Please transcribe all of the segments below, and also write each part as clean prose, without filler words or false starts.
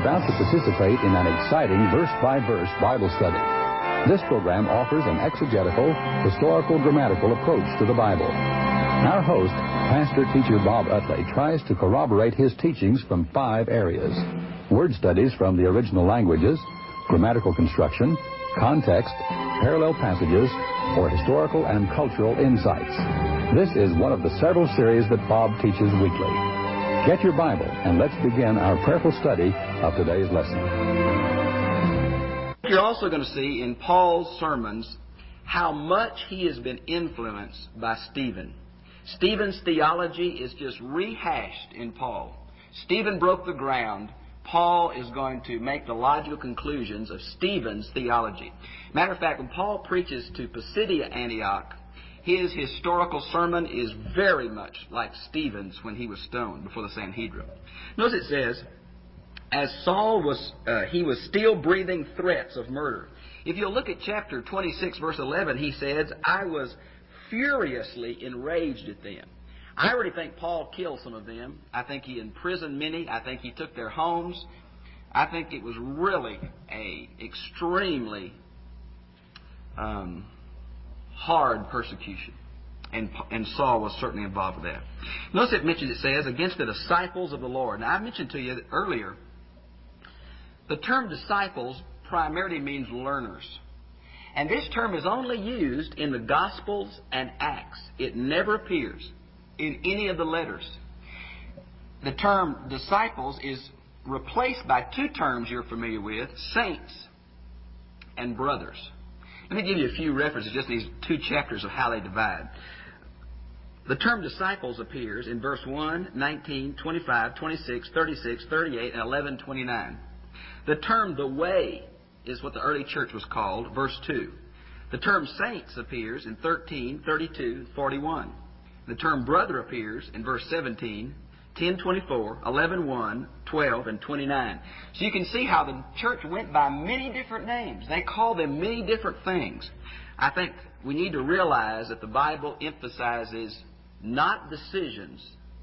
about to participate in an exciting verse-by-verse Bible study. This program offers an exegetical, historical, grammatical approach to the Bible. Our host, pastor-teacher Bob Utley, tries to corroborate his teachings from 5 areas: word studies from the original languages, grammatical construction, context, parallel passages, or historical and cultural insights. This is one of the several series that Bob teaches weekly. Get your Bible and let's begin our prayerful study of today's lesson. You're also going to see in Paul's sermons how much he has been influenced by Stephen. Stephen's theology is just rehashed in Paul. Stephen broke the ground. Paul is going to make the logical conclusions of Stephen's theology. Matter of fact, when Paul preaches to Pisidia Antioch, his historical sermon is very much like Stephen's when he was stoned before the Sanhedrin. Notice it says, as Saul he was still breathing threats of murder. If you'll look at chapter 26, verse 11, he says, I was furiously enraged at them. I already think Paul killed some of them. I think he imprisoned many. I think he took their homes. I think it was really a extremely hard persecution. And Saul was certainly involved with that. Notice it says, against the disciples of the Lord. Now, I mentioned to you earlier, the term disciples primarily means learners. And this term is only used in the Gospels and Acts. It never appears in any of the letters. The term disciples is replaced by 2 terms you're familiar with, saints and brothers. Let me give you a few references, just these 2 chapters of how they divide. The term disciples appears in verse 1, 19, 25, 26, 36, 38, and 11, 29. The term the way is what the early church was called, verse 2. The term saints appears in 13, 32, 41. The term brother appears in verse 17, 10, 24, 11, 1, 12, and 29. So you can see how the church went by many different names. They called them many different things. I think we need to realize that the Bible emphasizes not decisions,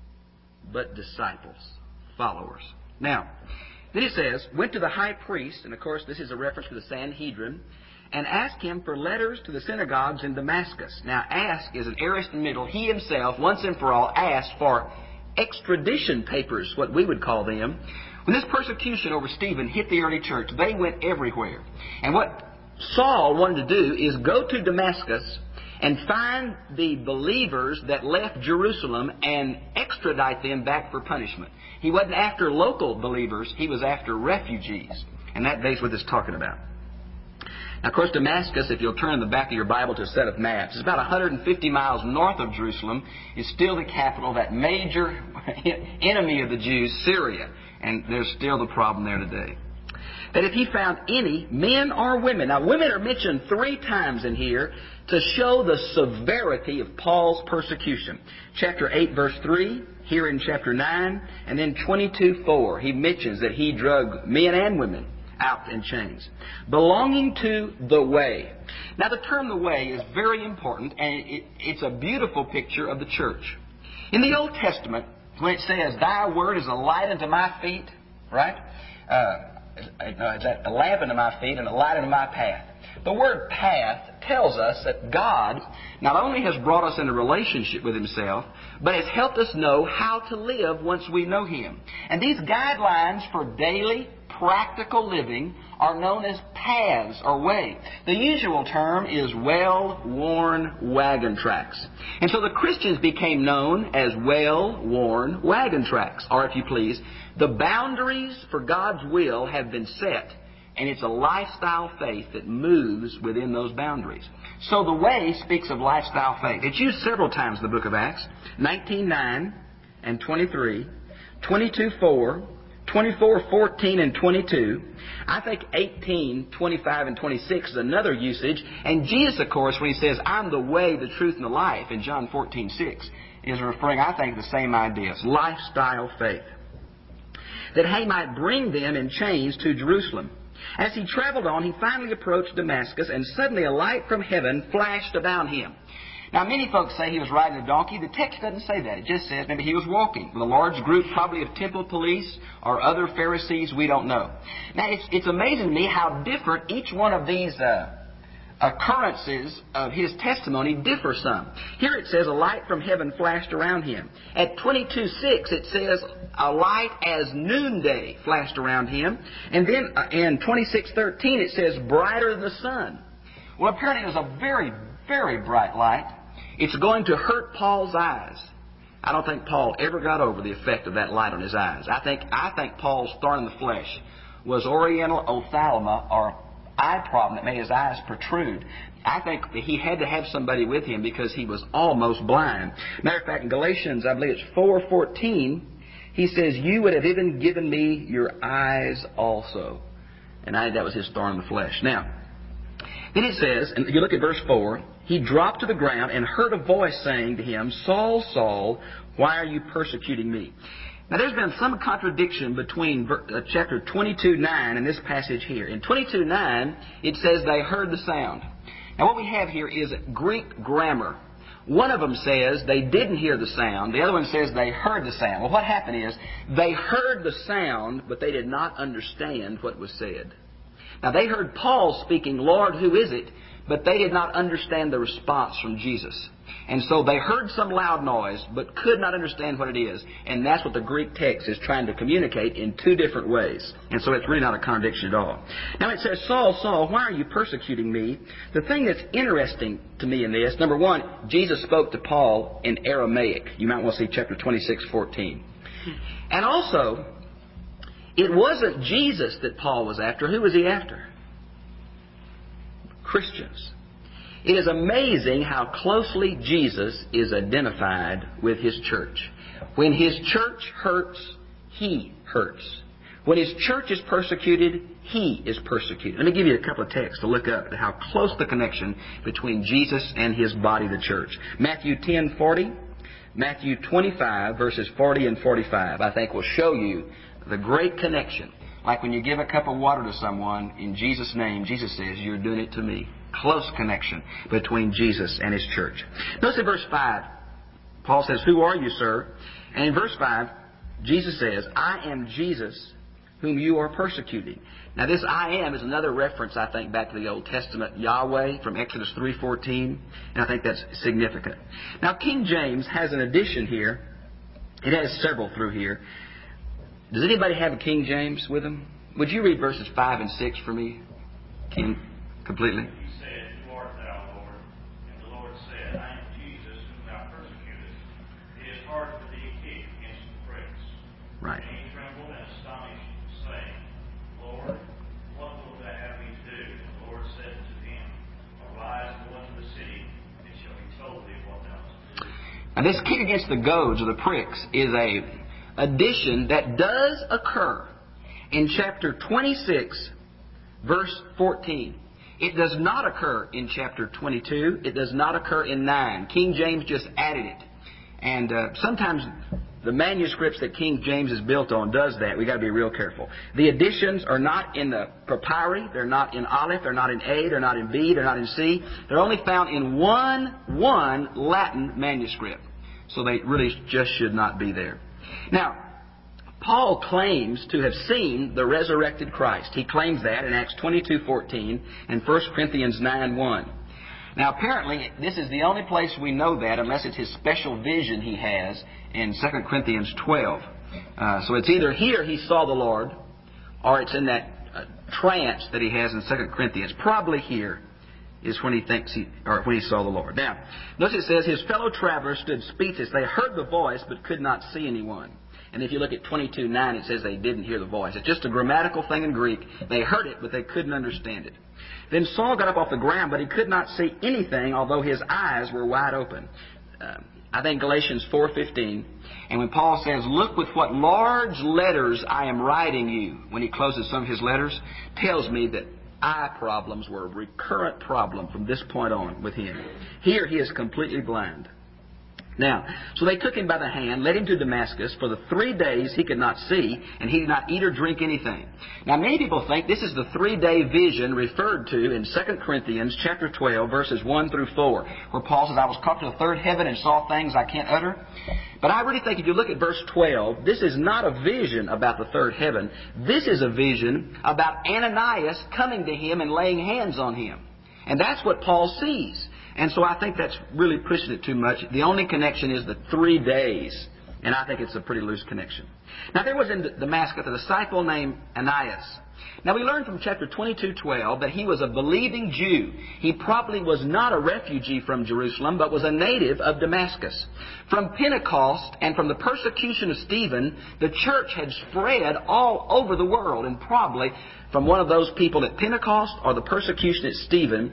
but disciples, followers. Now, then it says, went to the high priest, and of course this is a reference to the Sanhedrin, and asked him for letters to the synagogues in Damascus. Now, ask is an aorist in the middle. He himself, once and for all, asked for extradition papers, what we would call them. When this persecution over Stephen hit the early church, they went everywhere. And what Saul wanted to do is go to Damascus and find the believers that left Jerusalem and extradite them back for punishment. He wasn't after local believers, he was after refugees. And that's what this is talking about. Now, of course, Damascus, if you'll turn the back of your Bible to a set of maps, it's about 150 miles north of Jerusalem. It's still the capital of that major enemy of the Jews, Syria. And there's still the problem there today. That if he found any, men or women, now women are mentioned 3 times in here to show the severity of Paul's persecution. Chapter 8, verse 3, here in chapter 9, and then 22:4, he mentions that he drug men and women out in chains. Belonging to the way. Now, the term the way is very important, and it's a beautiful picture of the church. In the Old Testament, when it says, thy word is a light unto my feet, right? A lamp unto my feet and a light unto my path. The word path tells us that God not only has brought us into relationship with Himself, but has helped us know how to live once we know Him. And these guidelines for daily, practical living are known as paths or way. The usual term is well-worn wagon tracks. And so the Christians became known as well-worn wagon tracks. Or if you please, the boundaries for God's will have been set, and it's a lifestyle faith that moves within those boundaries. So the way speaks of lifestyle faith. It's used several times in the book of Acts, 19:9 and 23, 22:4, 24:14 and 22. I think 18, 25, and 26 is another usage. And Jesus, of course, when He says, I'm the way, the truth, and the life, in John 14:6, is referring, I think, to the same ideas. Lifestyle faith. That He might bring them in chains to Jerusalem. As he traveled on, he finally approached Damascus, and suddenly a light from heaven flashed about him. Now, many folks say he was riding a donkey. The text doesn't say that. It just says maybe he was walking with a large group, probably of temple police or other Pharisees. We don't know. Now, it's amazing to me how different each one of these occurrences of his testimony differ some. Here it says a light from heaven flashed around him. At 22:6 it says a light as noonday flashed around him. And then in 26:13 it says brighter than the sun. Well, apparently it was a very, very bright light. It's going to hurt Paul's eyes. I don't think Paul ever got over the effect of that light on his eyes. I think Paul's thorn in the flesh was oriental ophthalma, or eye problem that made his eyes protrude. I think that he had to have somebody with him because he was almost blind. Matter of fact, in Galatians, I believe it's 4:14, he says, "You would have even given me your eyes also." And that was his thorn in the flesh. Now, then it says, and you look at verse 4, he dropped to the ground and heard a voice saying to him, "Saul, Saul, why are you persecuting me?" Now, there's been some contradiction between chapter 22:9 and this passage here. In 22:9, it says they heard the sound. Now, what we have here is Greek grammar. One of them says they didn't hear the sound. The other one says they heard the sound. Well, what happened is they heard the sound, but they did not understand what was said. Now, they heard Paul speaking, "Lord, who is it?" But they did not understand the response from Jesus. And so they heard some loud noise, but could not understand what it is. And that's what the Greek text is trying to communicate in two different ways. And so it's really not a contradiction at all. Now it says, "Saul, Saul, why are you persecuting me?" The thing that's interesting to me in this, number one, Jesus spoke to Paul in Aramaic. You might want to see chapter 26:14. And also, it wasn't Jesus that Paul was after. Who was he after? Christians. It is amazing how closely Jesus is identified with His church. When His church hurts, He hurts. When His church is persecuted, He is persecuted. Let me give you a couple of texts to look up at how close the connection between Jesus and His body, the church. Matthew 10:40, Matthew 25, verses 40 and 45, I think will show you the great connection. Like when you give a cup of water to someone, in Jesus' name, Jesus says, "You're doing it to me." Close connection between Jesus and His church. Notice in verse 5, Paul says, "Who are you, sir?" And in verse 5, Jesus says, "I am Jesus whom you are persecuting." Now this "I am" is another reference, I think, back to the Old Testament Yahweh from Exodus 3:14. And I think that's significant. Now King James has an addition here. It has several through here. Does anybody have a King James with them? Would you read verses 5 and 6 for me, King, completely? He said, "Who art thou, Lord?" And the Lord said, "I am Jesus whom thou persecutest. It is hard for thee to kick against the pricks." Right. And he trembled and astonished, saying, "Lord, what wilt thou have me to do?" And the Lord said to him, "Arise and go into the city, and it shall be told thee what thou must do." Now this kick against the goads or the pricks is a addition that does occur in chapter 26, verse 14. It does not occur in chapter 22. It does not occur in 9. King James just added it. And sometimes the manuscripts that King James is built on does that. We've got to be real careful. The additions are not in the papyri. They're not in Aleph. They're not in A. They're not in B. They're not in C. They're only found in one Latin manuscript. So they really just should not be there. Now, Paul claims to have seen the resurrected Christ. He claims that in Acts 22:14 and 1 Corinthians 9:1. Now, apparently, this is the only place we know that, unless it's his special vision he has in 2 Corinthians 12. So it's either here he saw the Lord, or it's in that trance that he has in 2 Corinthians. Probably here is when he thinks when he saw the Lord. Now, notice it says, "His fellow travelers stood speechless. They heard the voice, but could not see anyone." And if you look at 22:9, it says they didn't hear the voice. It's just a grammatical thing in Greek. They heard it, but they couldn't understand it. Then Saul got up off the ground, but he could not see anything, although his eyes were wide open. I think Galatians 4:15. And when Paul says, "Look with what large letters I am writing you," when he closes some of his letters, tells me that eye problems were a recurrent problem from this point on with him. Here he is completely blind. Now, so they took him by the hand, led him to Damascus. For the 3 days he could not see, and he did not eat or drink anything. Now, many people think this is the 3-day vision referred to in 2 Corinthians chapter 12, verses 1 through 4, where Paul says, I was caught to the third heaven and saw things I can't utter. But I really think if you look at verse 12, this is not a vision about the third heaven. This is a vision about Ananias coming to him and laying hands on him. And that's what Paul sees. And so I think that's really pushing it too much. The only connection is the 3 days. And I think it's a pretty loose connection. Now there was in Damascus a disciple named Ananias. Now we learned from chapter 22:12 that he was a believing Jew. He probably was not a refugee from Jerusalem, but was a native of Damascus. From Pentecost and from the persecution of Stephen, the church had spread all over the world. And probably from one of those people at Pentecost or the persecution at Stephen,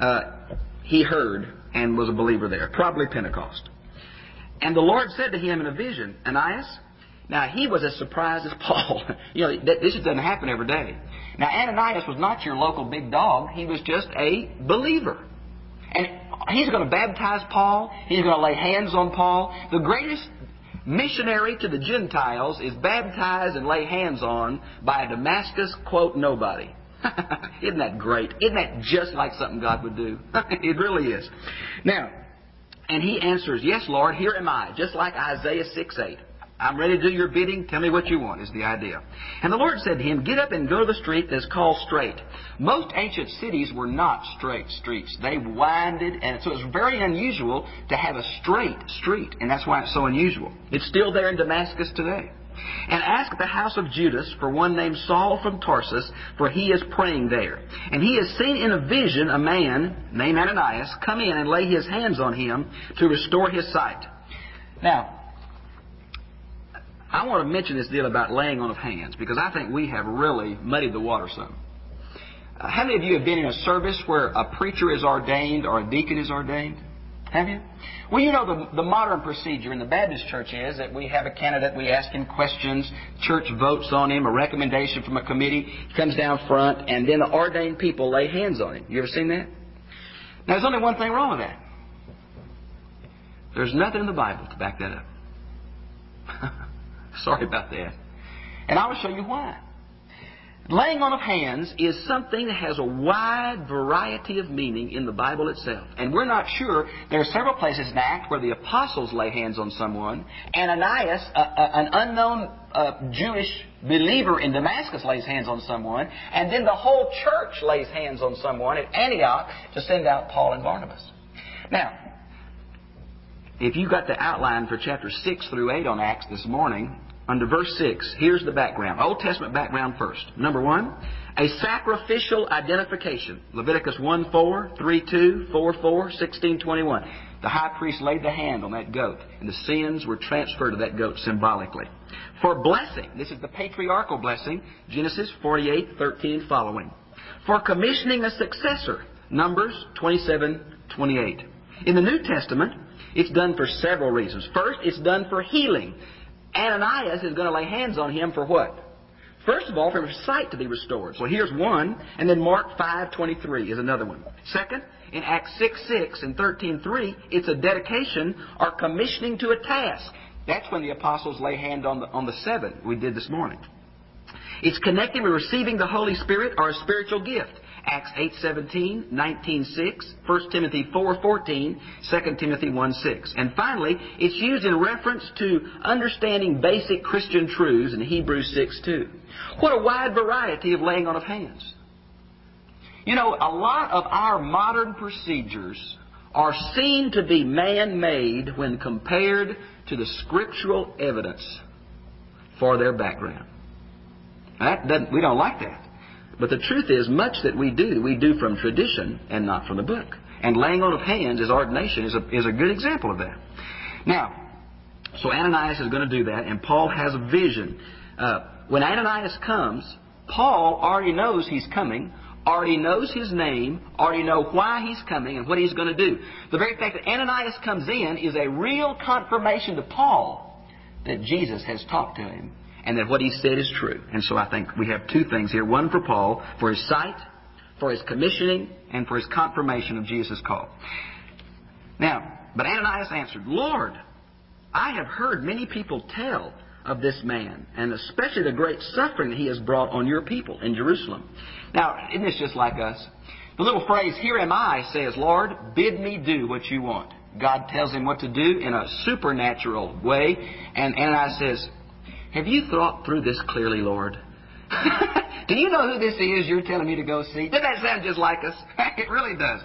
he heard and was a believer there. Probably Pentecost. And the Lord said to him in a vision, Ananias. Now, he was as surprised as Paul. This doesn't happen every day. Now, Ananias was not your local big dog. He was just a believer. And he's going to baptize Paul. He's going to lay hands on Paul. The greatest missionary to the Gentiles is baptized and laid hands on by a Damascus, quote, nobody. Isn't that great? Isn't that just like something God would do? It really is. Now, and he answers, yes, Lord, here am I, just like Isaiah 6:8. I'm ready to do your bidding. Tell me what you want, is the idea. And the Lord said to him, get up and go to the street that's called Straight. Most ancient cities were not straight streets. They winded, and so it's very unusual to have a straight street. And that's why it's so unusual. It's still there in Damascus today. And ask the house of Judas for one named Saul from Tarsus, for he is praying there. And he has seen in a vision a man named Ananias come in and lay his hands on him to restore his sight. Now, I want to mention this deal about laying on of hands, because I think we have really muddied the water some. How many of you have been in a service where a preacher is ordained or a deacon is ordained? Have you? Well, you know, the modern procedure in the Baptist church is that we have a candidate, we ask him questions, church votes on him, a recommendation from a committee, he comes down front, and then the ordained people lay hands on him. You ever seen that? Now, there's only one thing wrong with that. There's nothing in the Bible to back that up. Sorry about that. And I will show you why. Laying on of hands is something that has a wide variety of meaning in the Bible itself. And we're not sure. There are several places in Acts where the apostles lay hands on someone. Ananias, an unknown Jewish believer in Damascus, lays hands on someone. And then the whole church lays hands on someone at Antioch to send out Paul and Barnabas. Now, if you got the outline for chapter 6 through 8 on Acts this morning, under verse 6, here's the background. Old Testament background first. Number 1, a sacrificial identification. Leviticus 1:4, 3:2, 4:4, 16:21. The high priest laid the hand on that goat, and the sins were transferred to that goat symbolically. For blessing, this is the patriarchal blessing, Genesis 48:13 following. For commissioning a successor, Numbers 27:28. In the New Testament, it's done for several reasons. First, it's done for healing. Ananias is going to lay hands on him for what? First of all, for his sight to be restored. So here's one, and then Mark 5:23 is another one. Second, in Acts 6:6 and 13:3, it's a dedication or commissioning to a task. That's when the apostles lay hand on the 7 we did this morning. It's connected with receiving the Holy Spirit or a spiritual gift. Acts 8:17, 19:6, 1 Timothy 4:14, 2 Timothy 1:6. And finally, it's used in reference to understanding basic Christian truths in Hebrews 6:2. What a wide variety of laying on of hands. You know, a lot of our modern procedures are seen to be man-made when compared to the scriptural evidence for their background. We don't like that. But the truth is, much that we do from tradition and not from the book. And laying on of hands as ordination is a good example of that. Now, so Ananias is going to do that, and Paul has a vision. When Ananias comes, Paul already knows he's coming, already knows his name, already know why he's coming and what he's going to do. The very fact that Ananias comes in is a real confirmation to Paul that Jesus has talked to him and that what he said is true. And so I think we have two things here. One for Paul, for his sight, for his commissioning, and for his confirmation of Jesus' call. Now, but Ananias answered, Lord, I have heard many people tell of this man, and especially the great suffering that he has brought on your people in Jerusalem. Now, isn't this just like us? The little phrase, here am I, says, Lord, bid me do what you want. God tells him what to do in a supernatural way. And Ananias says, have you thought through this clearly, Lord? Do you know who this is you're telling me to go see? Doesn't that sound just like us? It really does.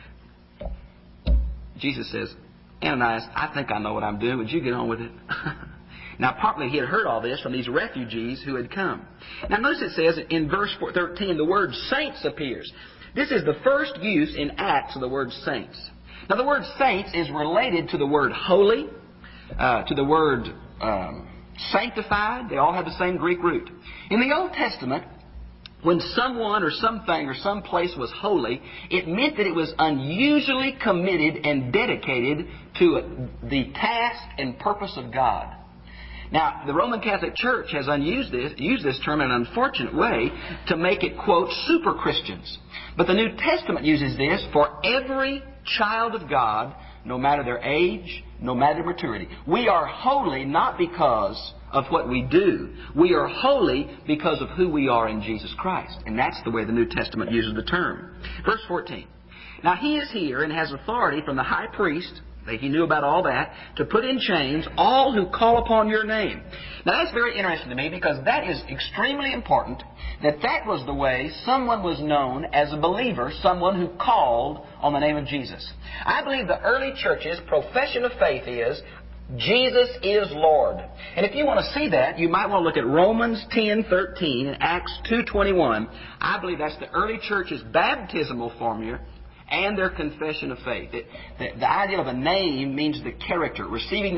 Jesus says, Ananias, I think I know what I'm doing. Would you get on with it? Now, partly he had heard all this from these refugees who had come. Now, notice it says in verse 13, the word saints appears. This is the first use in Acts of the word saints. Now, the word saints is related to the word holy, to the word sanctified. They all have the same Greek root. In the Old Testament, when someone or something or some place was holy, it meant that it was unusually committed and dedicated to the task and purpose of God. Now, the Roman Catholic Church has used this term in an unfortunate way to make it, quote, super Christians. But the New Testament uses this for every child of God, no matter their age, no matter their maturity. We are holy not because of what we do. We are holy because of who we are in Jesus Christ. And that's the way the New Testament uses the term. Verse 14. Now he is here and has authority from the high priest, he knew about all that, to put in chains all who call upon your name. Now that's very interesting to me because that is extremely important, that was the way someone was known as a believer, someone who called on the name of Jesus. I believe the early church's profession of faith is, Jesus is Lord. And if you want to see that, you might want to look at Romans 10:13 and Acts 2:21. I believe that's the early church's baptismal formula and their confession of faith. The idea of a name means the character, receiving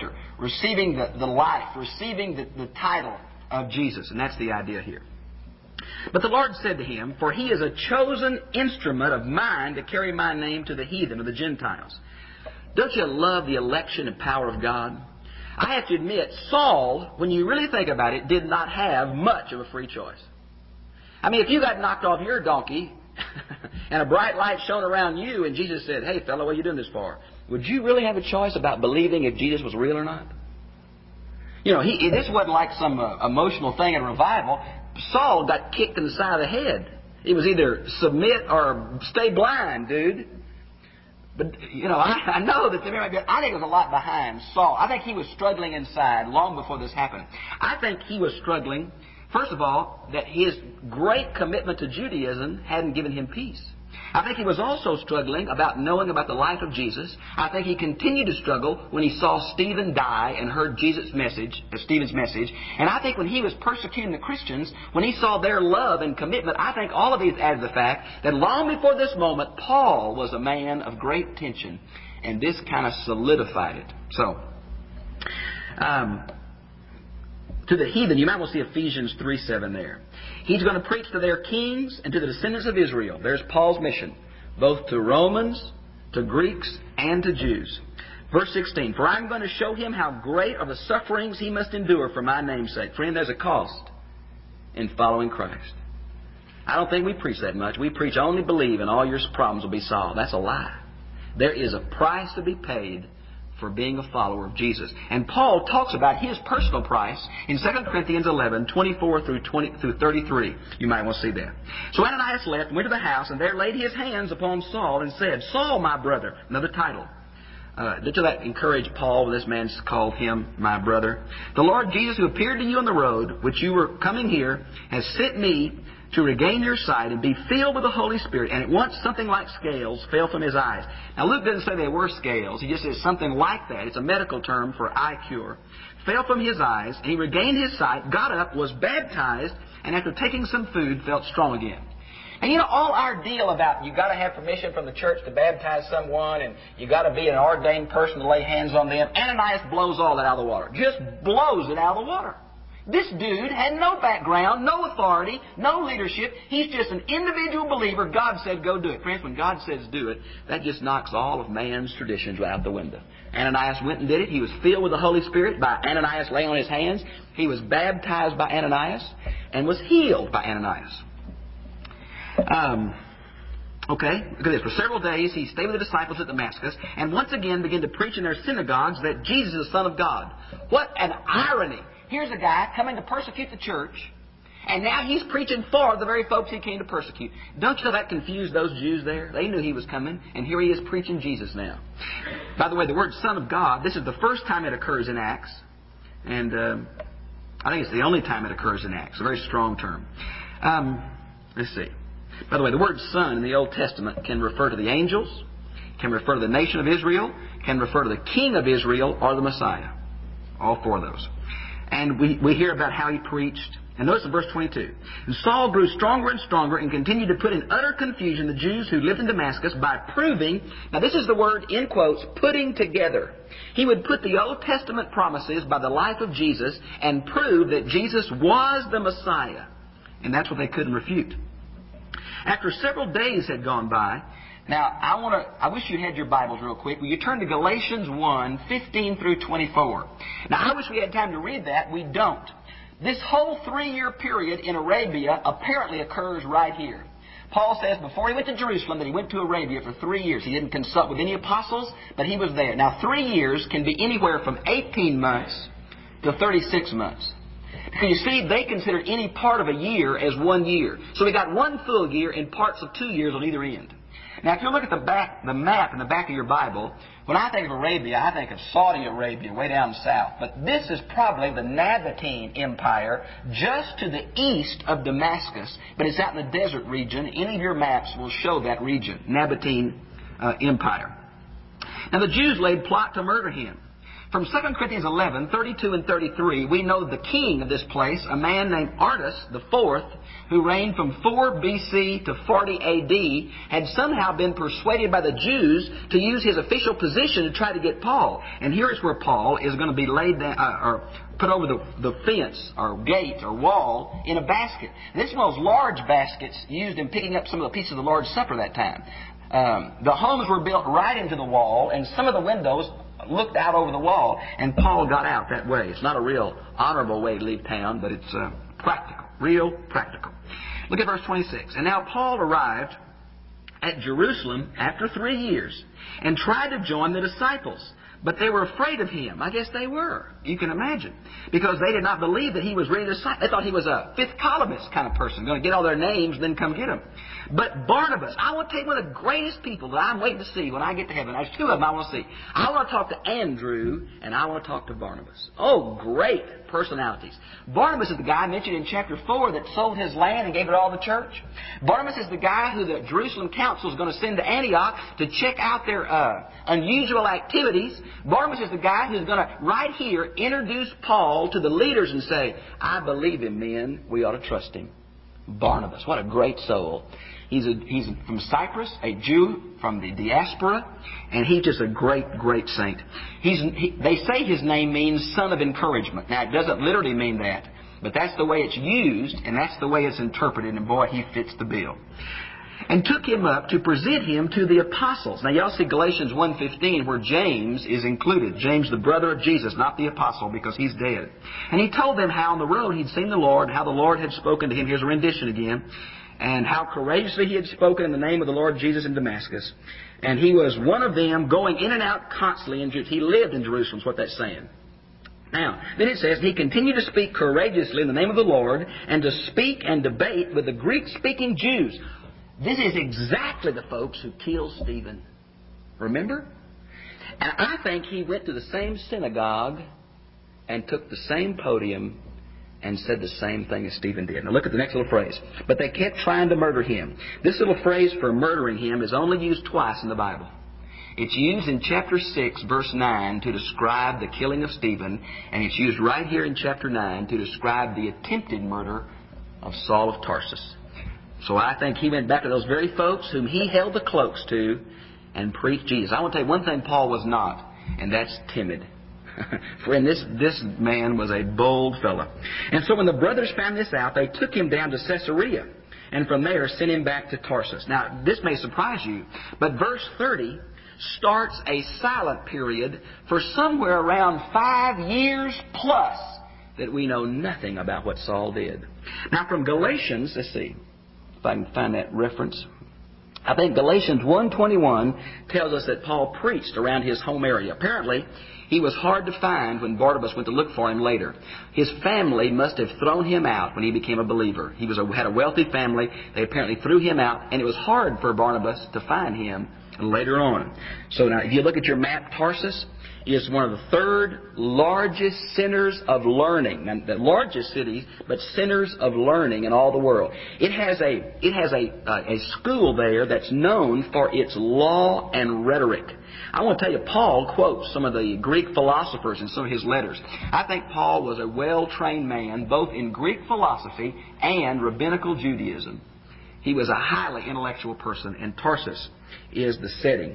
the life, receiving the title of Jesus. And that's the idea here. But the Lord said to him, for he is a chosen instrument of mine to carry my name to the heathen or the Gentiles. Don't you love the election and power of God? I have to admit, Saul, when you really think about it, did not have much of a free choice. I mean, if you got knocked off your donkey and a bright light shone around you and Jesus said, hey, fellow, what are you doing this for? Would you really have a choice about believing if Jesus was real or not? You know, this wasn't like some emotional thing in revival. Saul got kicked in the side of the head. It was either submit or stay blind, dude. But, you know, I know that I think there's a lot behind Saul. I think he was struggling inside long before this happened. I think he was struggling, first of all, that his great commitment to Judaism hadn't given him peace. I think he was also struggling about knowing about the life of Jesus. I think he continued to struggle when he saw Stephen die and heard Stephen's message. And I think when he was persecuting the Christians, when he saw their love and commitment, I think all of these added to the fact that long before this moment, Paul was a man of great tension. And this kind of solidified it. So, to the heathen, you might want to see Ephesians 3:7 there. He's going to preach to their kings and to the descendants of Israel. There's Paul's mission, both to Romans, to Greeks, and to Jews. Verse 16, for I'm going to show him how great are the sufferings he must endure for my name's sake. Friend, there's a cost in following Christ. I don't think we preach that much. We preach only believe and all your problems will be solved. That's a lie. There is a price to be paid for being a follower of Jesus. And Paul talks about his personal price in 2 Corinthians 11:24 through 33. You might want to see that. So Ananias left and went to the house, and there laid his hands upon Saul and said, Saul, my brother. Another title. Did that encourage Paul when this man called him my brother? The Lord Jesus, who appeared to you on the road, which you were coming here, has sent me to regain your sight and be filled with the Holy Spirit. And at once something like scales fell from his eyes. Now Luke doesn't say they were scales. He just says something like that. It's a medical term for eye cure. Fell from his eyes, and he regained his sight, got up, was baptized, and after taking some food, felt strong again. And you know, all our deal about you got to have permission from the church to baptize someone, and you got to be an ordained person to lay hands on them. Ananias blows all that out of the water. Just blows it out of the water. This dude had no background, no authority, no leadership. He's just an individual believer. God said, go do it. Friends, when God says do it, that just knocks all of man's traditions out the window. Ananias went and did it. He was filled with the Holy Spirit by Ananias laying on his hands. He was baptized by Ananias and was healed by Ananias. Okay, look at this. For several days he stayed with the disciples at Damascus and once again began to preach in their synagogues that Jesus is the Son of God. What an irony. Here's a guy coming to persecute the church, and now he's preaching for the very folks he came to persecute. Don't you know that confused those Jews there? They knew he was coming, and here he is preaching Jesus now. By the way, the word Son of God, this is the first time it occurs in Acts, and I think it's the only time it occurs in Acts. A very strong term. Let's see. By the way, the word Son in the Old Testament can refer to the angels, can refer to the nation of Israel, can refer to the King of Israel, or the Messiah. All four of those. And we hear about how he preached. And notice in verse 22. And Saul grew stronger and stronger and continued to put in utter confusion the Jews who lived in Damascus by proving, now this is the word in quotes, putting together. He would put the Old Testament promises by the life of Jesus and prove that Jesus was the Messiah. And that's what they couldn't refute. After several days had gone by, now I wish you had your Bibles real quick. Will you turn to Galatians 1, 15 through 24. Now I wish we had time to read that. We don't. This whole 3-year period in Arabia apparently occurs right here. Paul says before he went to Jerusalem that he went to Arabia for 3 years. He didn't consult with any apostles, but he was there. Now 3 years can be anywhere from 18 months to 36 months. Because you see, they consider any part of a year as 1 year. So we got 1 full year and parts of 2 years on either end. Now, if you look at the map in the back of your Bible, when I think of Arabia, I think of Saudi Arabia, way down south. But this is probably the Nabatean Empire, just to the east of Damascus. But it's out in the desert region. Any of your maps will show that region, Nabatean Empire. Now, the Jews laid plot to murder him. From 2 Corinthians 11, 32 and 33, we know the king of this place, a man named Artus IV, who reigned from 4 B.C. to 40 A.D., had somehow been persuaded by the Jews to use his official position to try to get Paul. And here is where Paul is going to be laid down, or put over the fence, or gate, or wall, in a basket. This is one of those large baskets used in picking up some of the pieces of the Lord's Supper that time. The homes were built right into the wall, and some of the windows looked out over the wall, and Paul got out that way. It's not a real honorable way to leave town, but it's practical, real practical. Look at verse 26. And now Paul arrived at Jerusalem after 3 years and tried to join the disciples, but they were afraid of him. I guess they were. You can imagine. Because they did not believe that he was really the disciple. They thought he was a fifth columnist kind of person, going to get all their names and then come get them. But Barnabas, I want to take one of the greatest people that I'm waiting to see when I get to heaven. There's 2 of them I want to see. I want to talk to Andrew, and I want to talk to Barnabas. Oh, great personalities. Barnabas is the guy mentioned in chapter 4 that sold his land and gave it all to the church. Barnabas is the guy who the Jerusalem council is going to send to Antioch to check out their unusual activities. Barnabas is the guy who's going to, right here, introduce Paul to the leaders and say, I believe him, men. We ought to trust him. Barnabas, what a great soul. He's from Cyprus, a Jew from the diaspora, and he's just a great, great saint. They say his name means son of encouragement. Now, it doesn't literally mean that, but that's the way it's used, and that's the way it's interpreted, and boy, he fits the bill. And took him up to present him to the apostles. Now, y'all see Galatians 1:15, where James is included. James, the brother of Jesus, not the apostle, because he's dead. And he told them how on the road he'd seen the Lord, how the Lord had spoken to him. Here's a rendition again. And how courageously he had spoken in the name of the Lord Jesus in Damascus. And he was one of them, going in and out constantly. He lived in Jerusalem, is what that's saying. Now, then it says, he continued to speak courageously in the name of the Lord, and to speak and debate with the Greek-speaking Jews. This is exactly the folks who killed Stephen. Remember? And I think he went to the same synagogue and took the same podium and said the same thing as Stephen did. Now look at the next little phrase. But they kept trying to murder him. This little phrase for murdering him is only used twice in the Bible. It's used in chapter 6, verse 9, to describe the killing of Stephen, and it's used right here in chapter 9 to describe the attempted murder of Saul of Tarsus. So I think he went back to those very folks whom he held the cloaks to and preached Jesus. I want to tell you one thing Paul was not, and that's timid. Friend, this man was a bold fellow. And so when the brothers found this out, they took him down to Caesarea, and from there sent him back to Tarsus. Now, this may surprise you, but verse 30 starts a silent period for somewhere around 5 years plus that we know nothing about what Saul did. Now, from Galatians, let's see if I can find that reference. I think Galatians 1:21 tells us that Paul preached around his home area. Apparently, he was hard to find when Barnabas went to look for him later. His family must have thrown him out when he became a believer. He had a wealthy family. They apparently threw him out, and it was hard for Barnabas to find him later on. So now, if you look at your map, Tarsus is one of the third largest centers of learning. Not the largest cities, but centers of learning in all the world. It has a school there that's known for its law and rhetoric. I want to tell you, Paul quotes some of the Greek philosophers in some of his letters. I think Paul was a well-trained man, both in Greek philosophy and rabbinical Judaism. He was a highly intellectual person, and Tarsus is the setting.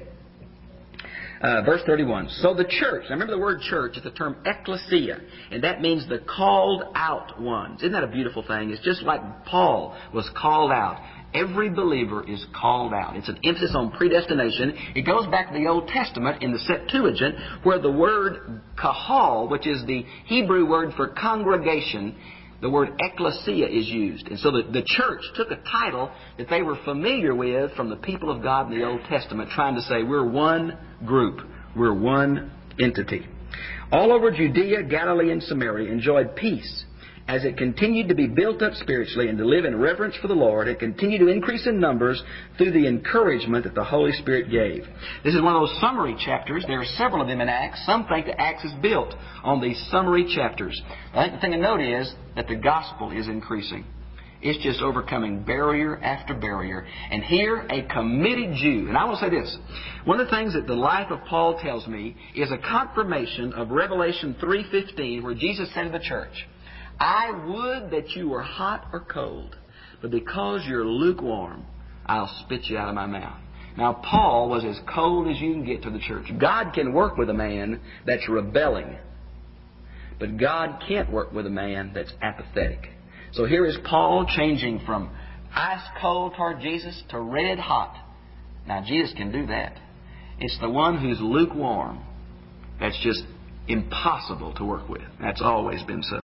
Verse 31. So the church, now remember the word church is the term ecclesia, and that means the called out ones. Isn't that a beautiful thing? It's just like Paul was called out. Every believer is called out. It's an emphasis on predestination. It goes back to the Old Testament in the Septuagint, where the word kahal, which is the Hebrew word for congregation, the word ecclesia is used. And so the church took a title that they were familiar with from the people of God in the Old Testament, trying to say we're one group, we're one entity. All over Judea, Galilee, and Samaria enjoyed peace as it continued to be built up spiritually and to live in reverence for the Lord and continue to increase in numbers through the encouragement that the Holy Spirit gave. This is one of those summary chapters. There are several of them in Acts. Some think that Acts is built on these summary chapters. I think the thing to note is that the gospel is increasing. It's just overcoming barrier after barrier. And here, a committed Jew. And I will say this. One of the things that the life of Paul tells me is a confirmation of Revelation 3:15, where Jesus said to the church, I would that you were hot or cold, but because you're lukewarm, I'll spit you out of my mouth. Now, Paul was as cold as you can get to the church. God can work with a man that's rebelling, but God can't work with a man that's apathetic. So here is Paul changing from ice cold toward Jesus to red hot. Now, Jesus can do that. It's the one who's lukewarm that's just impossible to work with. That's always been so.